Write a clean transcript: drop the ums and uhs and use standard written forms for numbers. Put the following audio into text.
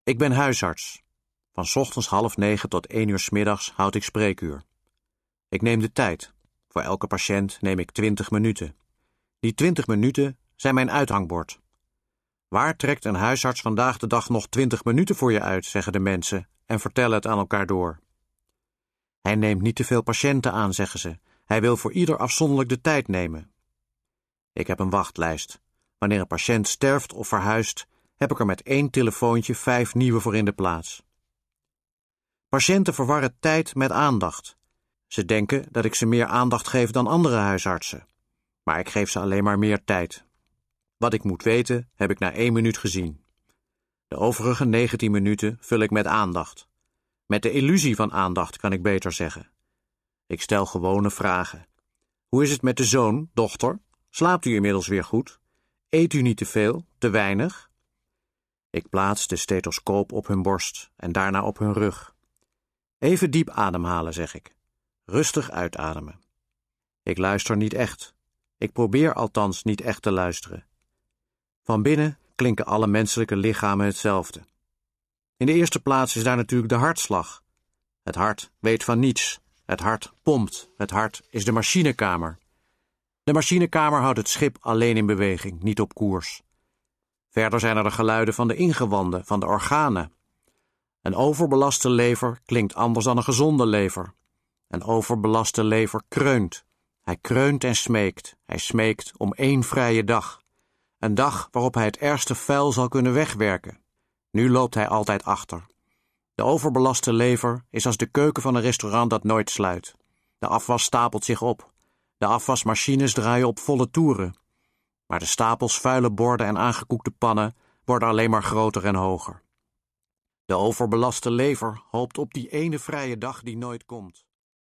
Ik ben huisarts. Van 's ochtends 8:30 tot 1 uur 's middags houd ik spreekuur. Ik neem de tijd. Voor elke patiënt neem ik 20 minuten. Die 20 minuten zijn mijn uithangbord. Waar trekt een huisarts vandaag de dag nog 20 minuten voor je uit, zeggen de mensen, en vertellen het aan elkaar door. Hij neemt niet te veel patiënten aan, zeggen ze. Hij wil voor ieder afzonderlijk de tijd nemen. Ik heb een wachtlijst. Wanneer een patiënt sterft of verhuist, heb ik er met 1 telefoontje 5 nieuwe voor in de plaats. Patiënten verwarren tijd met aandacht. Ze denken dat ik ze meer aandacht geef dan andere huisartsen. Maar ik geef ze alleen maar meer tijd. Wat ik moet weten, heb ik na 1 minuut gezien. De overige 19 minuten vul ik met aandacht. Met de illusie van aandacht, kan ik beter zeggen. Ik stel gewone vragen. Hoe is het met de zoon, dochter? Slaapt u inmiddels weer goed? Eet u niet te veel, te weinig? Ik plaats de stethoscoop op hun borst en daarna op hun rug. Even diep ademhalen, zeg ik. Rustig uitademen. Ik luister niet echt. Ik probeer althans niet echt te luisteren. Van binnen klinken alle menselijke lichamen hetzelfde. In de eerste plaats is daar natuurlijk de hartslag. Het hart weet van niets. Het hart pompt. Het hart is de machinekamer. De machinekamer houdt het schip alleen in beweging, niet op koers. Verder zijn er de geluiden van de ingewanden, van de organen. Een overbelaste lever klinkt anders dan een gezonde lever. Een overbelaste lever kreunt. Hij kreunt en smeekt. Hij smeekt om 1 vrije dag. Een dag waarop hij het ergste vuil zal kunnen wegwerken. Nu loopt hij altijd achter. De overbelaste lever is als de keuken van een restaurant dat nooit sluit. De afwas stapelt zich op. De afwasmachines draaien op volle toeren. Maar de stapels vuile borden en aangekoekte pannen worden alleen maar groter en hoger. De overbelaste lever hoopt op die ene vrije dag die nooit komt.